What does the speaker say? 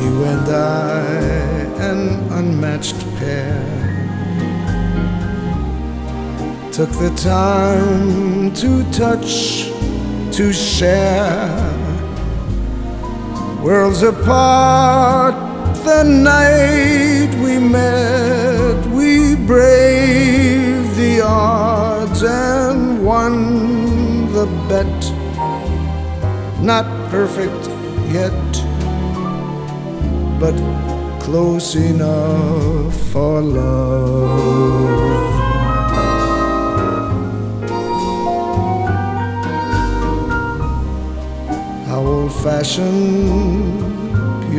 You and I, an unmatched pair, took the time to touch, to share. Worlds apart, the night we met, we braved the odds and won the bet. Not perfect yet, but close enough for love. How old-fashioned